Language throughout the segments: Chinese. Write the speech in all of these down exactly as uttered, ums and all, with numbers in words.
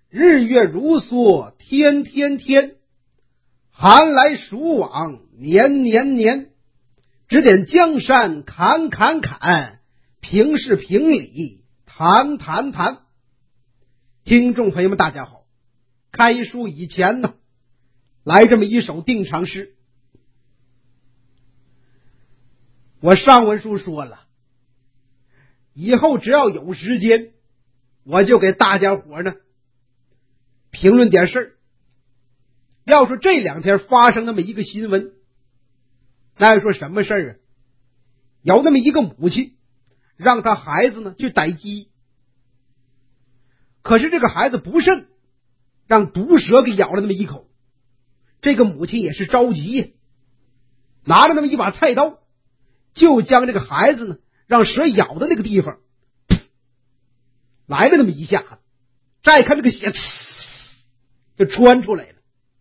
日月如梭天天天，寒来暑往年年年。指点江山砍砍砍，平事平理谈谈谈。听众朋友们大家好，开书以前呢，来这么一首定场诗。我上文书说了，以后只要有时间，我就给大家伙呢评论点事儿。要说这两天发生那么一个新闻，那要说什么事儿啊？有那么一个母亲让他孩子呢去逮鸡，可是这个孩子不慎让毒蛇给咬了那么一口。这个母亲也是着急呀，拿着那么一把菜刀，就将这个孩子呢让蛇咬的那个地方来了那么一下子，再看这个血就穿出来了。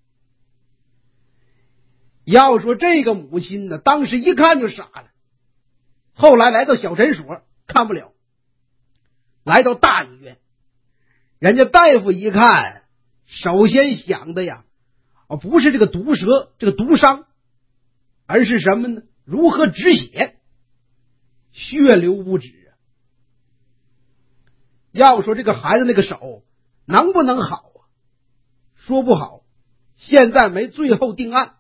要说这个母亲呢，当时一看就傻了。后来来到小诊所看不了，来到大医院，人家大夫一看，首先想的呀，哦，不是这个毒蛇这个毒伤，而是什么呢？如何止血，血流不止啊。要说这个孩子那个手能不能好啊？说不好，现在没最后定案。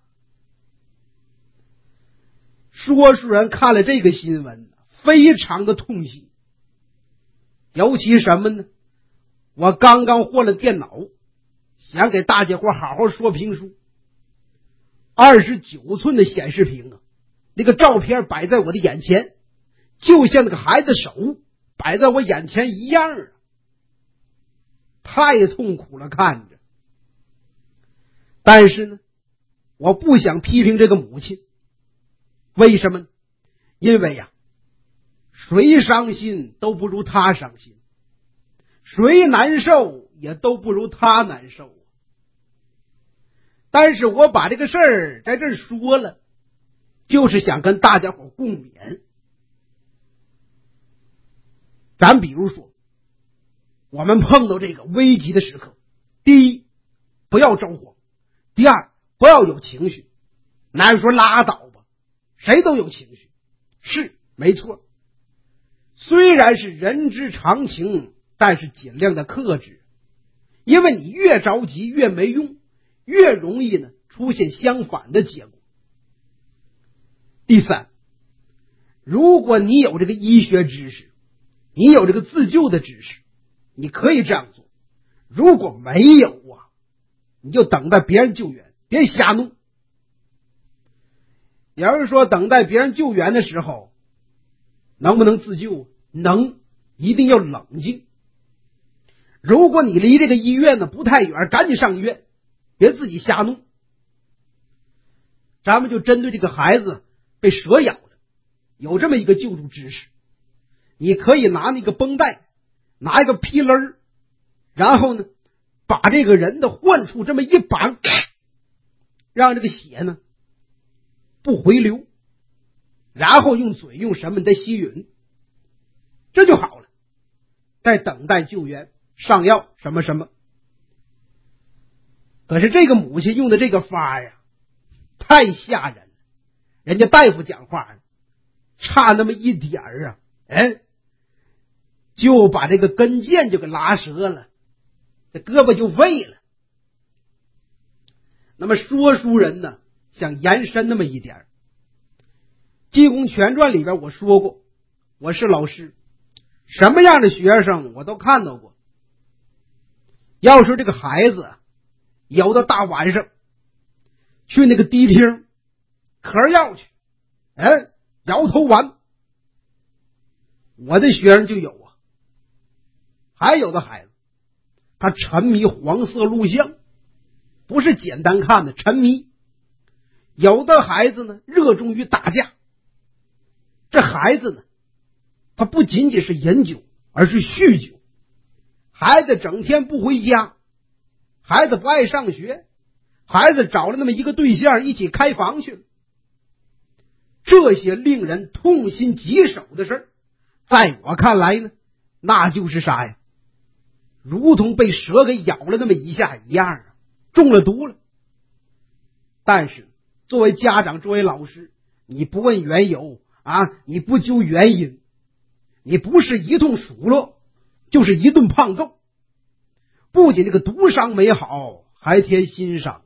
说书人看了这个新闻，非常的痛心。尤其什么呢？我刚刚换了电脑，想给大家伙好好说评书。二十九寸的显示屏啊，那个照片摆在我的眼前，就像那个孩子手摆在我眼前一样啊，太痛苦了看着。但是呢，我不想批评这个母亲。为什么呢？因为呀，谁伤心都不如他伤心，谁难受也都不如他难受。但是我把这个事儿在这儿说了，就是想跟大家伙共勉。咱比如说，我们碰到这个危急的时刻，第一，不要着慌；第二，不要有情绪。那说拉倒吧，谁都有情绪，是没错。虽然是人之常情，但是尽量的克制，因为你越着急越没用，越容易呢出现相反的结果。第三，如果你有这个医学知识，你有这个自救的知识，你可以这样做。如果没有啊，你就等待别人救援，别瞎弄。有人说等待别人救援的时候能不能自救？能，一定要冷静。如果你离这个医院呢不太远，赶紧上医院，别自己瞎弄。咱们就针对这个孩子被蛇咬了，有这么一个救助知识。你可以拿那个绷带，拿一个皮勒，然后呢把这个人的患处这么一绑，让这个血呢不回流，然后用嘴用什么的吸吮，这就好了。再等待救援，上药什么什么。可是这个母亲用的这个法呀，太吓人了。人家大夫讲话差那么一点儿啊，哎，就把这个跟腱就给拉折了，这胳膊就废了。那么说书人呢想延伸那么一点。济公全传里边我说过，我是老师，什么样的学生我都看到过。要说这个孩子有的大晚上去那个迪厅嗑药去，哎，摇头丸，我的学生就有啊。还有的孩子他沉迷黄色录像，不是简单看的，沉迷。有的孩子呢热衷于打架。这孩子呢他不仅仅是饮酒，而是酗酒。孩子整天不回家，孩子不爱上学，孩子找了那么一个对象一起开房去了。这些令人痛心疾首的事儿，在我看来呢，那就是啥呀？ 如同被蛇给咬了那么一下一样啊，中了毒了。但是作为家长，作为老师，你不问缘由啊，你不究原因，你不是一通数落，就是一顿胖揍，不仅这个毒伤没好，还添心伤。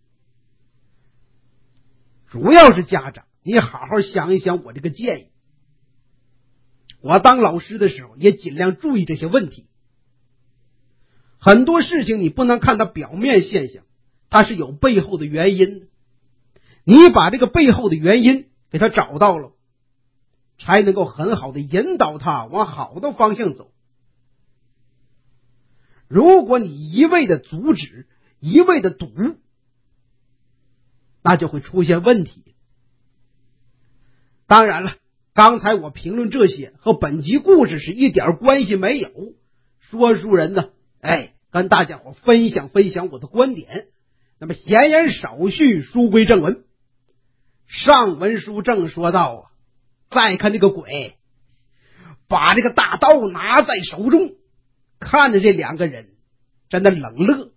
主要是家长，你好好想一想我这个建议。我当老师的时候也尽量注意这些问题。很多事情你不能看到表面现象，它是有背后的原因的。你把这个背后的原因给他找到了，才能够很好的引导他往好的方向走。如果你一味的阻止，一味的堵，那就会出现问题。当然了，刚才我评论这些和本集故事是一点关系没有，说书人呢，哎，跟大家伙分享分享我的观点。那么闲言少叙，书归正文。上文书正说到啊，再看这个鬼把这个大刀拿在手中，看着这两个人真的冷乐。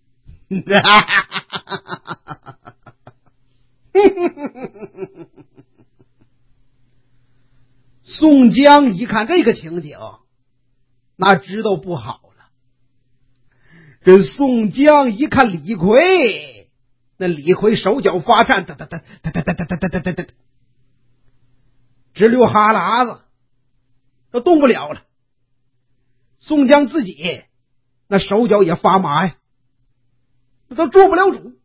宋江一看这个情景，那知道不好了。这宋江一看李逵，那李逵手脚发颤，哒哒哒哒哒哒哒哒哒哒哒，直流哈喇子，都动不了了。宋江自己那手脚也发麻呀，那都做不了主。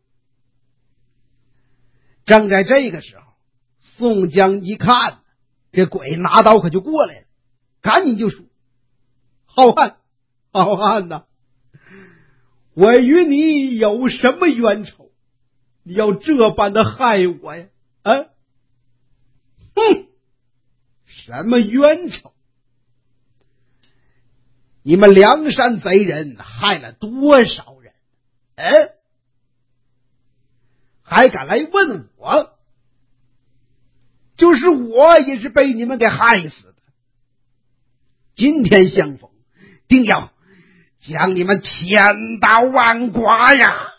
正在这个时候，宋江一看这鬼拿刀可就过来了，赶紧就说：好汉好汉呐，我与你有什么冤仇，你要这般的害我呀？啊，哼，什么冤仇？你们梁山贼人害了多少人？哎，还敢来问我？就是我也是被你们给害死的。今天相逢，定要将你们千刀万剐呀！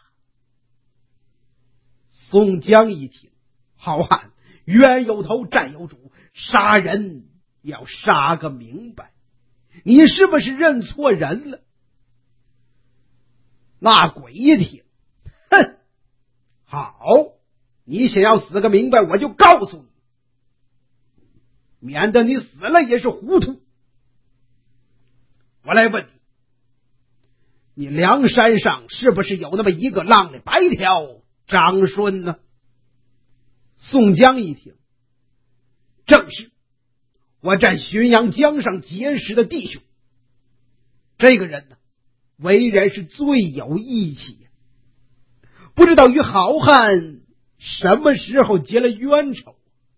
宋江一听，好汉，冤有头债有主，杀人要杀个明白。你是不是认错人了？那鬼一听，哼，好，你想要死个明白，我就告诉你，免得你死了也是糊涂。我来问你，你梁山上是不是有那么一个浪里白条张顺呢？宋江一听，正是，我在浔阳江上结识的弟兄。这个人呢，为人是最有义气，不知道与好汉什么时候结了冤仇。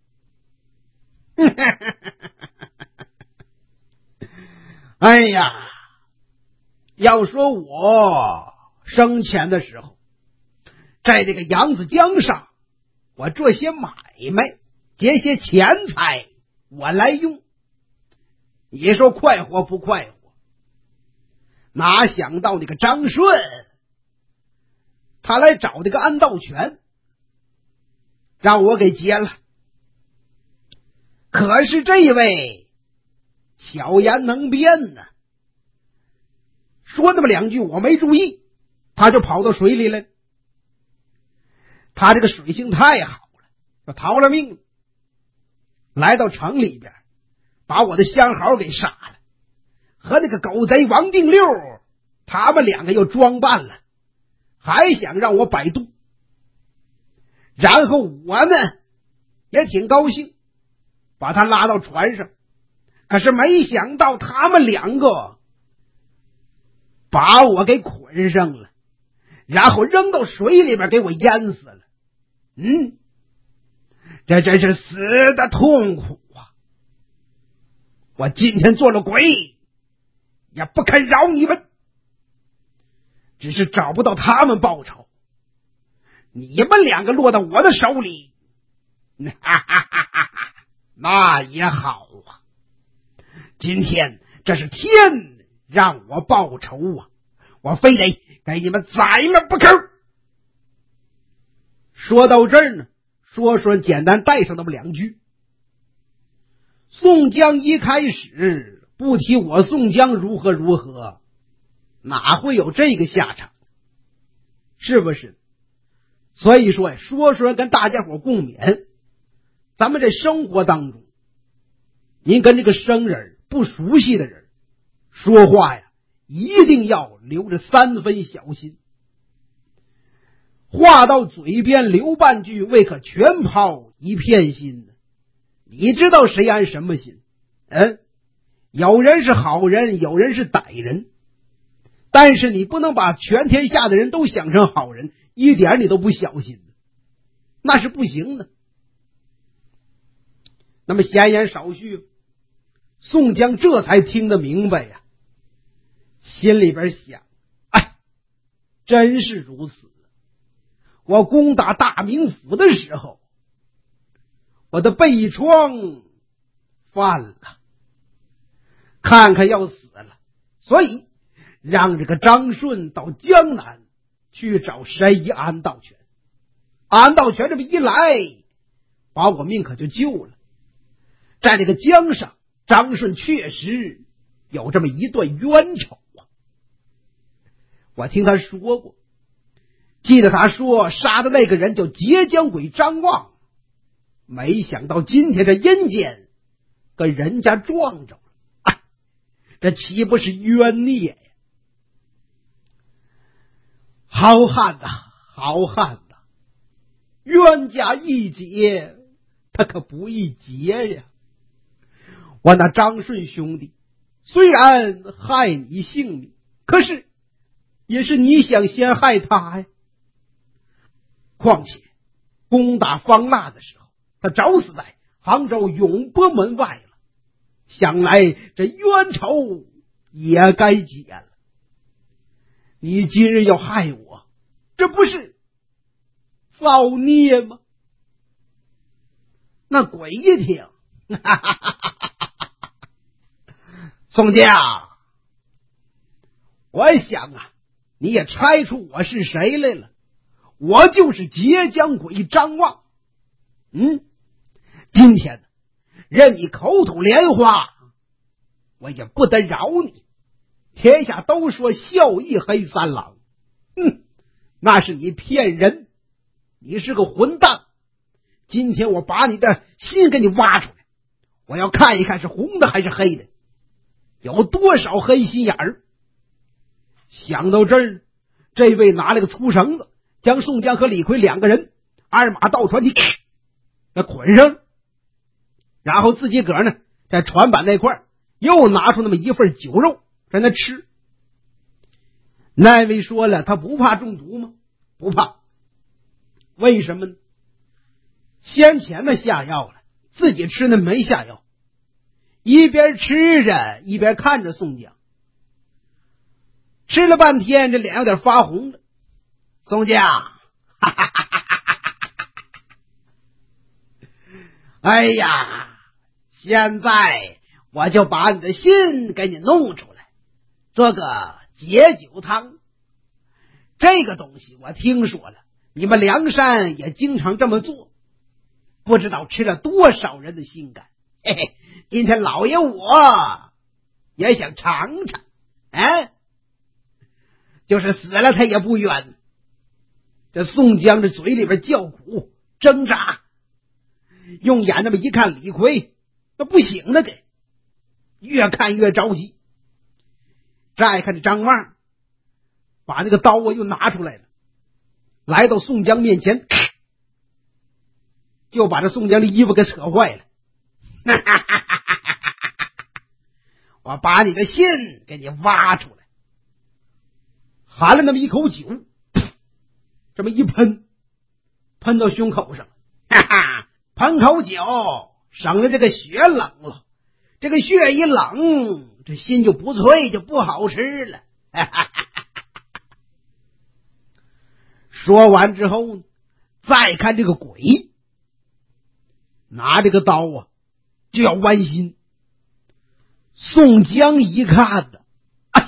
哎呀，要说我生前的时候，在这个扬子江上，我做些买卖，结些钱财，我来用。你说快活不快活？哪想到那个张顺，他来找这个安道全，让我给劫了。可是这位巧言能辩呢，说那么两句我没注意，他就跑到水里了。他这个水性太好了，就逃了命了。来到城里边，把我的相好给杀了，和那个狗贼王定六他们两个又装扮了，还想让我摆渡。然后我呢也挺高兴，把他拉到船上，可是没想到他们两个把我给捆上了，然后扔到水里边给我淹死了。嗯，这真是死的痛苦啊！我今天做了鬼，也不肯饶你们，只是找不到他们报仇。你们两个落到我的手里，哈哈哈哈哈，那也好啊。今天这是天让我报仇啊，我非得给你们宰了不可。说到这儿呢，说说简单带上那么两句。宋江一开始不提我宋江如何如何，哪会有这个下场？是不是？所以说呀，说说跟大家伙共勉，咱们这生活当中，您跟这个生人不熟悉的人说话呀，一定要留着三分小心。话到嘴边留半句，未可全抛一片心。你知道谁安什么心？嗯，有人是好人，有人是歹人，但是你不能把全天下的人都想成好人，一点你都不小心，那是不行的。那么闲言少叙，宋江这才听得明白呀，心里边想，哎，真是如此。我攻打大名府的时候，我的背疮犯了，看看要死了，所以让这个张顺到江南去找神医安道全。安道全这么一来，把我命可就救了。在这个江上，张顺确实有这么一段冤仇啊。我听他说过，记得他说杀的那个人叫截江鬼张望，没想到今天这阴间跟人家撞着了，哎，这岂不是冤孽呀？好汉呐，好汉呐，冤家一解，他可不易结呀。我那张顺兄弟虽然害你性命，可是也是你想先害他呀。况且攻打方腊的时候，他早死在杭州永波门外了，想来这冤仇也该解了。你今日要害我，这不是造孽吗？那鬼一听，哈哈哈哈哈哈，宋江，我想啊，你也猜出我是谁来了，我就是截江鬼张望。嗯，今天任你口吐莲花，我也不得饶你。天下都说孝义黑三郎，哼，那是你骗人，你是个混蛋。今天我把你的心给你挖出来，我要看一看是红的还是黑的，有多少黑心眼儿。想到这儿，这位拿了个粗绳子，将宋江和李逵两个人二马到船底给捆上，然后自己个儿呢在船板那块又拿出那么一份酒肉在那吃。那位说了，他不怕中毒吗？不怕。为什么呢？先前的下药了，自己吃的没下药，一边吃着一边看着宋江，吃了半天这脸有点发红了。宋江，哈哈哈哈哈哈，哎呀，现在我就把你的心给你弄出来，这个解酒汤，这个东西我听说了，你们梁山也经常这么做，不知道吃了多少人的心肝。嘿嘿，今天老爷我也想尝尝，哎，就是死了他也不冤。这宋江这嘴里边叫苦挣扎，用眼那么一看李逵，那不行了，给越看越着急。再看这张望，把那个刀啊又拿出来了，来到宋江面前，就把这宋江的衣服给扯坏了。我把你的心给你挖出来，含了那么一口酒，这么一喷，喷到胸口上，哈哈，喷口酒省了这个血冷了，这个血一冷，这心就不脆，就不好吃了。说完之后，再看这个鬼，拿这个刀啊就要剜心。宋江一看呢，哎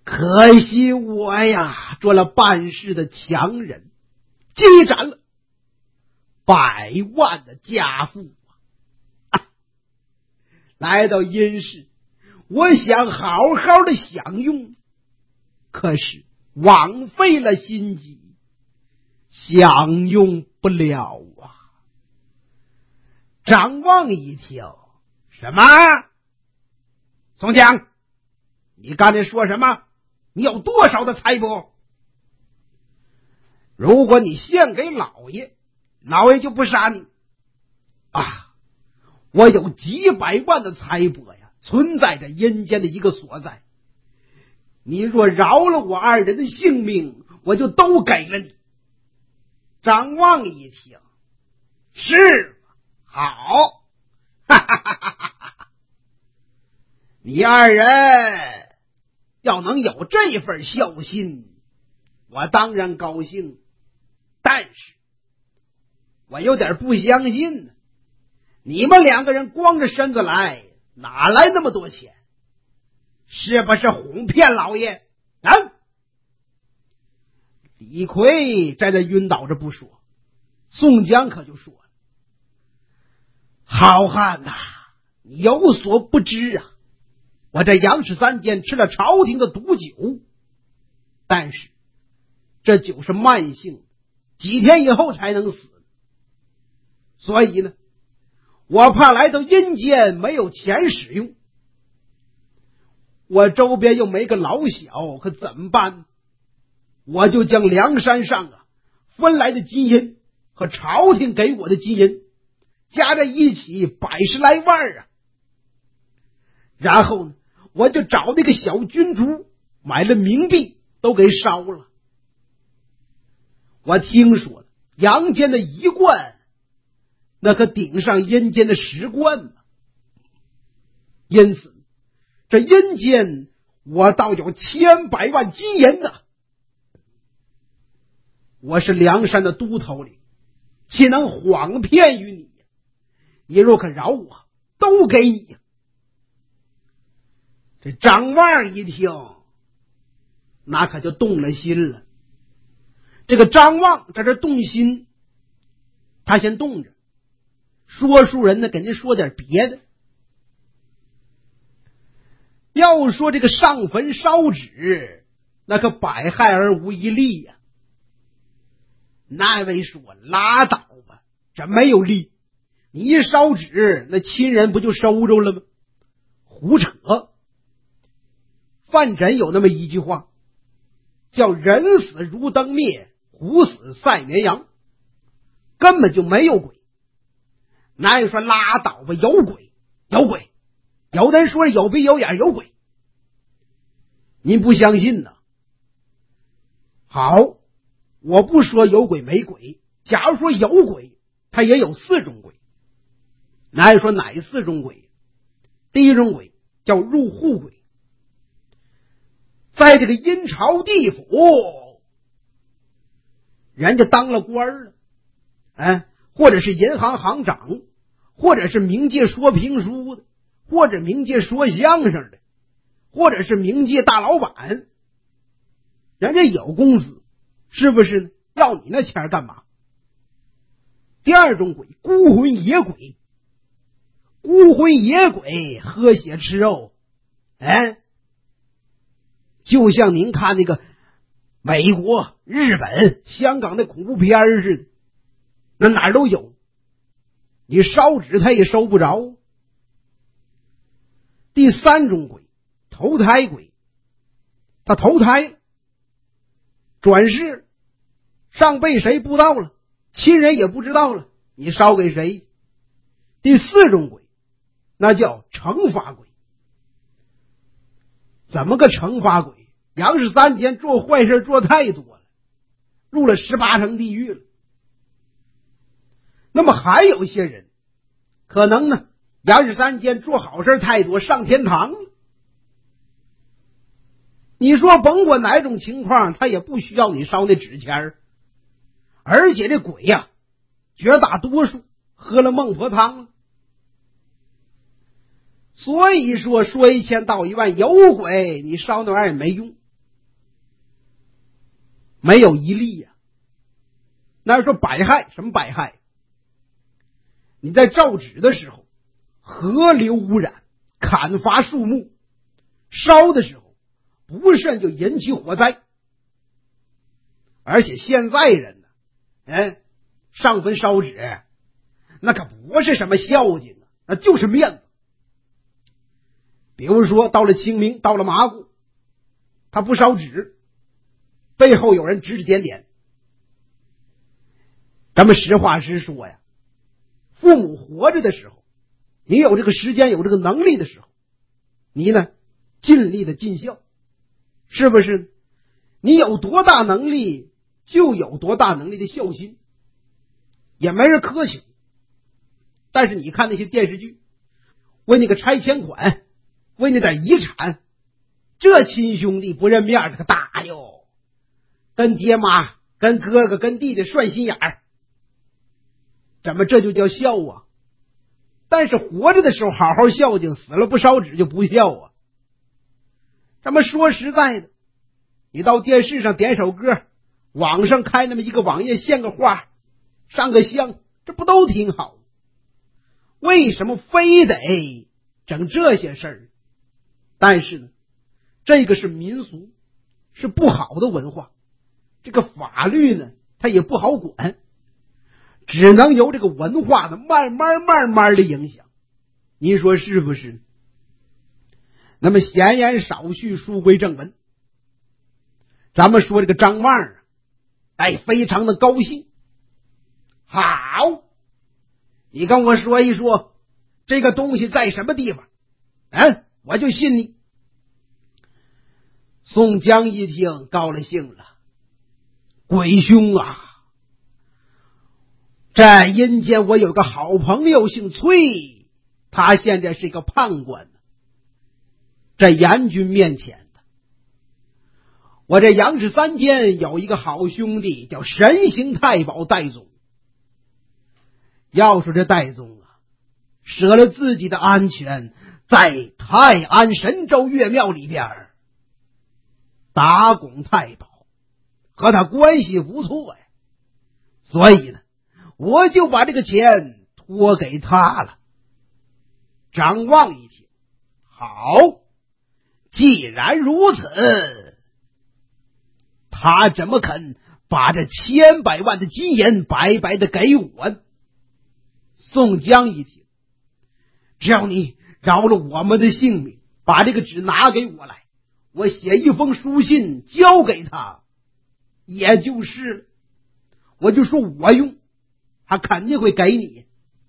可惜我呀，做了办事的强人，积攒了百万的家富啊！来到阴世，我想好好的享用，可是枉费了心机，享用不了啊！张望一听，什么？宋江，你刚才说什么？你有多少的财帛？如果你献给老爷，老爷就不杀你啊！我有几百万的财帛呀，存在着阴间的一个所在。你若饶了我二人的性命，我就都给了你。张望一听，是好，哈哈哈哈哈！你二人要能有这份孝心，我当然高兴。但是我有点不相信呢，你们两个人光着身子来，哪来那么多钱？是不是哄骗老爷啊？李逵在这晕倒着不说，宋江可就说了：好汉呐、啊，你有所不知啊，我在杨氏三间吃了朝廷的毒酒，但是这酒是慢性，几天以后才能死，所以呢，我怕来到阴间没有钱使用，我周边又没个老小，可怎么办？我就将梁山上啊分来的金银和朝廷给我的金银加在一起百十来万啊，然后呢，我就找那个小军卒买了冥币都给烧了。我听说了，阳间的一贯那可顶上阴间的十贯呢，因此这阴间我倒有千百万金银呢。我是梁山的都头领，岂能谎骗于你？你若肯饶我，都给你。这张望一听，那可就动了心了。这个张望在这动心，他先动着，说书人呢给您说点别的。要说这个上坟烧纸，那可百害而无一利呀、啊。那位说拉倒吧，这没有利，你一烧纸，那亲人不就收着了吗？胡扯！范缜有那么一句话，叫人死如灯灭，虎死赛绵羊，根本就没有鬼。那位说拉倒吧，有鬼，有鬼，有的人说有鼻有眼有鬼，您不相信呢？好，我不说有鬼没鬼，假如说有鬼，他也有四种鬼。那说哪四种鬼？第一种鬼叫入户鬼，在这个阴曹地府，人家当了官了，哎，或者是银行行长，或者是冥界说评书的，或者冥界说相声的，或者是冥界大老板，人家有公司，是不是呢？要你那钱干嘛？第二种鬼，孤魂野鬼，孤魂野鬼喝血吃肉，哎，就像您看那个美国、日本、香港的恐怖片似的，那哪儿都有，你烧纸他也收不着。第三种鬼，投胎鬼，他投胎转世，上辈谁不知道了，亲人也不知道了，你烧给谁？第四种鬼，那叫惩罚鬼。怎么个惩罚鬼？杨氏三间做坏事做太多了，入了十八层地狱了。那么还有一些人，可能呢，杨氏三间做好事太多，上天堂了。你说甭管哪种情况，他也不需要你烧那纸钱儿，而且这鬼呀、啊，绝大多数喝了孟婆汤了。所以说说一千道一万，有鬼你烧那玩意儿也没用， 没有一例呀、啊。那说百害，什么百害？你在造纸的时候，河流污染，砍伐树木，烧的时候不慎就引起火灾。而且现在人呢，哎，上坟烧纸，那可不是什么孝敬啊，那就是面子。比如说到了清明，到了麻姑，他不烧纸，背后有人指指点点。咱们实话实说呀，父母活着的时候，你有这个时间有这个能力的时候，你呢尽力的尽孝，是不是？你有多大能力就有多大能力的孝心，也没人苛求。但是你看那些电视剧，为那个拆迁款，为那点遗产，这亲兄弟不认面，这个大哟，跟爹妈跟哥哥跟弟弟涮心眼儿，怎么这就叫孝啊？但是活着的时候好好孝敬，死了不烧纸就不孝啊。这么说实在的，你到电视上点首歌，网上开那么一个网页，献个花，上个香，这不都挺好？为什么非得整这些事儿？但是呢，这个是民俗，是不好的文化，这个法律呢它也不好管，只能由这个文化的慢慢慢慢的影响，您说是不是？那么闲言少叙，书归正文。咱们说这个张望啊，哎，非常的高兴。好，你跟我说一说这个东西在什么地方，嗯，我就信你。宋江一听高了兴了，鬼兄啊，在阴间我有个好朋友姓崔，他现在是一个判官，在阎君面前的。我这阳氏三间有一个好兄弟叫神行太保戴宗，要说这戴宗啊，舍了自己的安全，在泰安神州岳庙里边打拱太保，和他关系不错呀，所以呢我就把这个钱托给他了。张望一听，好，既然如此，他怎么肯把这千百万的金银白白的给我？宋江一听，只要你饶了我们的性命，把这个纸拿给我来，我写一封书信交给他，也就是了，我就说我用，他肯定会给你。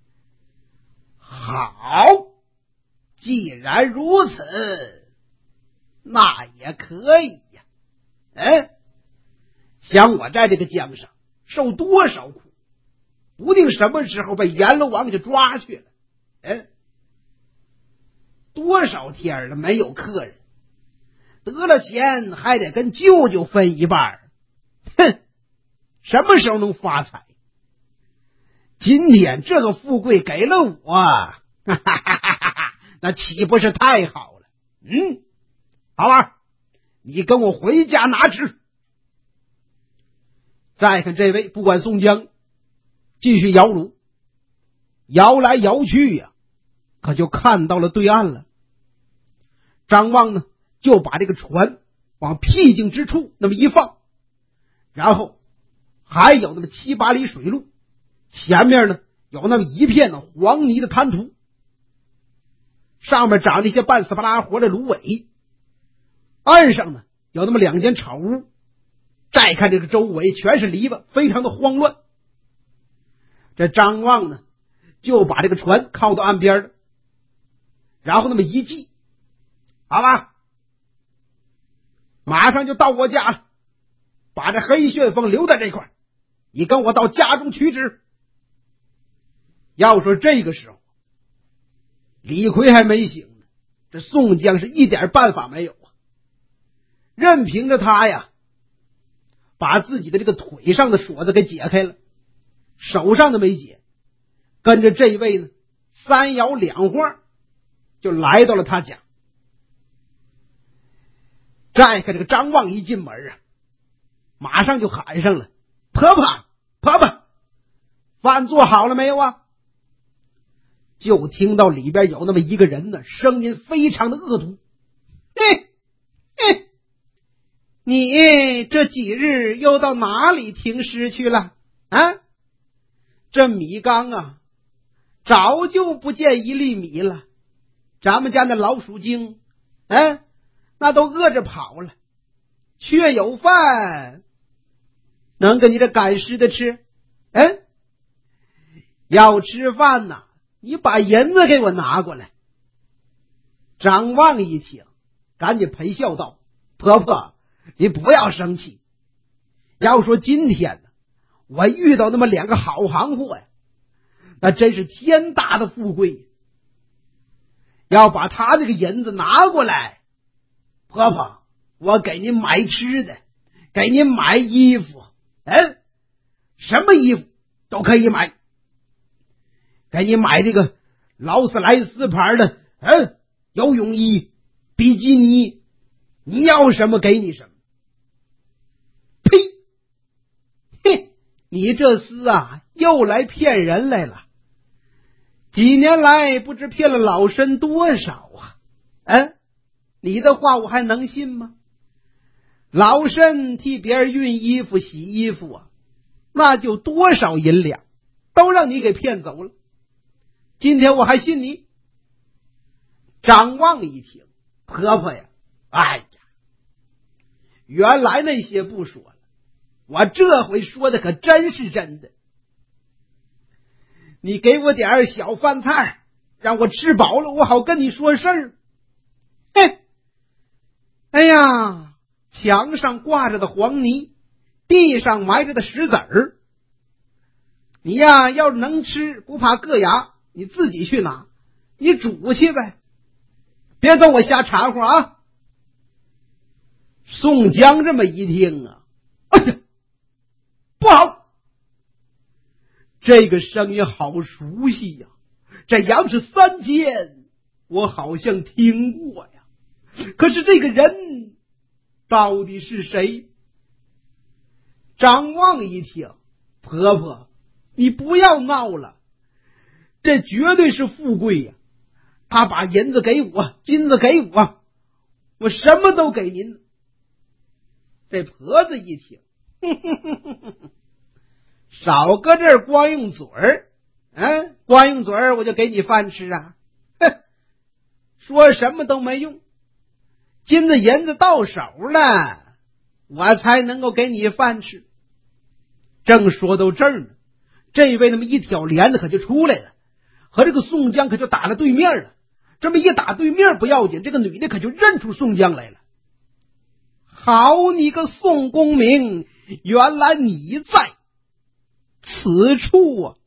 好，既然如此，那也可以呀。哎，想我在这个江上受多少苦，不定什么时候被阎罗王给抓去了。哎，多少天了没有客人，得了钱还得跟舅舅分一半，哼，什么时候能发财？今天这个富贵给了我，哈哈哈哈哈，那岂不是太好了？嗯，好吧，你跟我回家拿纸。再看这位，不管宋江继续摇橹，摇来摇去呀、啊，可就看到了对岸了。张望呢，就把这个船往僻静之处那么一放，然后还有那么七八里水路，前面呢有那么一片的黄泥的滩涂，上面长着一些半死不拉活的芦苇，岸上呢有那么两间草屋，再看这个周围全是篱笆，非常的慌乱。这张望呢就把这个船靠到岸边了，然后那么一系，好吧，马上就到我家了，把这黑旋风留在这块，你跟我到家中取旨。要说这个时候李逵还没醒呢，这宋江是一点办法没有啊，任凭着他呀把自己的这个腿上的锁子给解开了，手上的没解，跟着这位呢三摇两晃就来到了他家。再看这个张望一进门啊， 马上就喊上了：“婆婆，婆婆，饭做好了没有啊？”就听到里边有那么一个人呢，声音非常的恶毒：“嘿，嘿，你这几日又到哪里停尸去了啊？这米缸啊，早就不见一粒米了。咱们家那老鼠精，哎、啊，那都饿着跑了，却有饭能给你这赶尸的吃？嗯、啊，要吃饭呐，你把银子给我拿过来。”张望一听，赶紧陪笑道：“婆婆，你不要生气。要说今天呢，我遇到那么两个好行货呀，那真是天大的富贵。要把他这个银子拿过来，婆婆，我给您买吃的，给您买衣服，嗯，什么衣服都可以买。给你买这个劳斯莱斯牌的，嗯，游泳衣、比基尼，你要什么给你什么。”呸！嘿，你这厮啊，又来骗人来了。几年来不知骗了老身多少啊！嗯，你的话我还能信吗？老身替别人熨衣服、洗衣服啊，那就多少银两，都让你给骗走了。今天我还信你？张望一听，婆婆呀，哎呀，原来那些不说了，我这回说的可真是真的。你给我点小饭菜，让我吃饱了，我好跟你说事儿。嘿，哎呀，墙上挂着的黄泥，地上埋着的石子儿，你呀要是能吃，不怕硌牙，你自己去拿，你煮去呗，别跟我瞎掺和啊！宋江这么一听啊，哎呀，不好！这个声音好熟悉呀、啊，这杨氏三间我好像听过呀，可是这个人到底是谁？张望一听，婆婆，你不要闹了，这绝对是富贵呀！他把银子给我，金子给我，我什么都给您。这婆子一听，哼哼哼哼哼哼，少搁这儿光用嘴儿，嗯，光用嘴儿我就给你饭吃啊！哼，说什么都没用，金子银子到手了，我才能够给你饭吃。正说到这儿呢，这位那么一挑帘子可就出来了，和这个宋江可就打了对面了。这么一打对面不要紧，这个女的可就认出宋江来了。好你个宋公明，原来你在此处啊！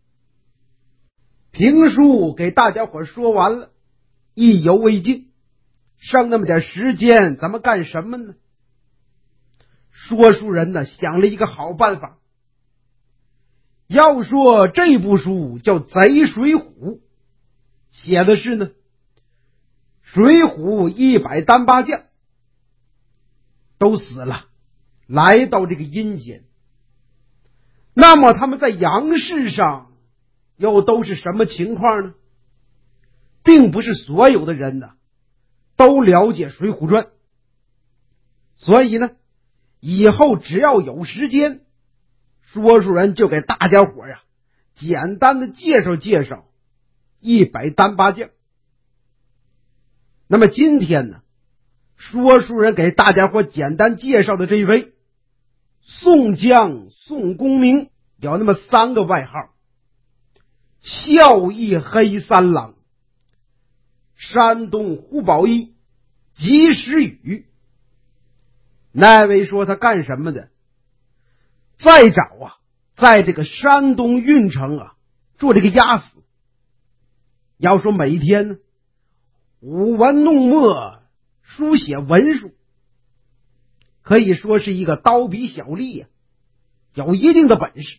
评书给大家伙说完了，意犹未尽，剩那么点时间，咱们干什么呢？说书人呢想了一个好办法。要说这部书叫《贼水浒》，写的是呢水浒一百单八将都死了，来到这个阴间。那么他们在阳世上又都是什么情况呢？并不是所有的人呢都了解《水浒传》，所以呢以后只要有时间，说书人就给大家伙呀、啊、简单的介绍介绍一百单八将。那么今天呢，说书人给大家伙简单介绍的这一位宋江宋公明，有那么三个外号：孝义黑三郎、山东胡宝一、及时雨。那位说他干什么的？再找啊，在这个山东运城啊做这个押司。要说每天呢舞文弄墨，书写文书，可以说是一个刀笔小吏呀、啊，有一定的本事。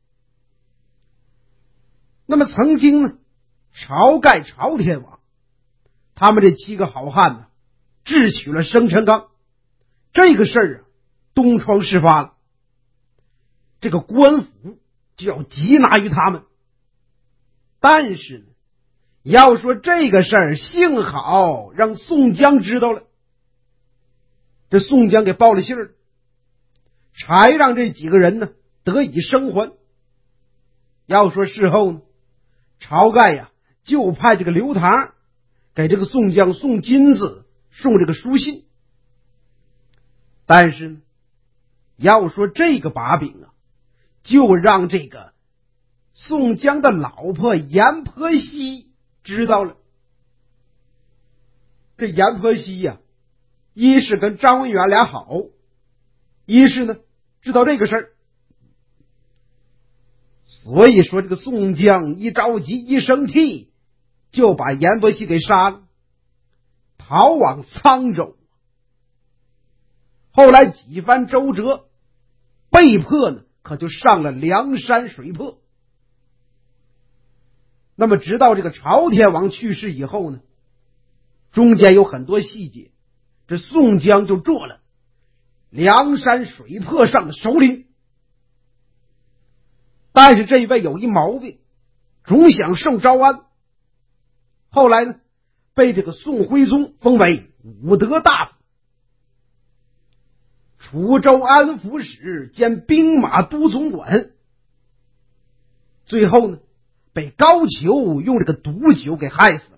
那么曾经呢，晁盖晁天王他们这七个好汉呢，智取了生辰纲，这个事儿啊东窗事发了，这个官府就要缉拿于他们。但是呢，要说这个事儿，幸好让宋江知道了，这宋江给报了信儿，才让这几个人呢得以生还。要说事后呢，晁盖呀就派这个刘唐给这个宋江送金子，送这个书信。但是呢，要说这个把柄啊，就让这个宋江的老婆阎婆惜知道了。这阎婆惜呀、啊，一是跟张文远俩好，一是呢知道这个事儿。所以说这个宋江一着急一生气，就把阎婆惜给杀了，逃往沧州。后来几番周折，被迫呢可就上了梁山水泊。那么直到这个朝天王去世以后呢，中间有很多细节，这宋江就做了梁山水泊上的首领。但是这一位有一毛病，总想受招安。后来呢，被这个宋徽宗封为武德大夫、楚州安抚使兼兵马都总管。最后呢，被高俅用这个毒酒给害死了。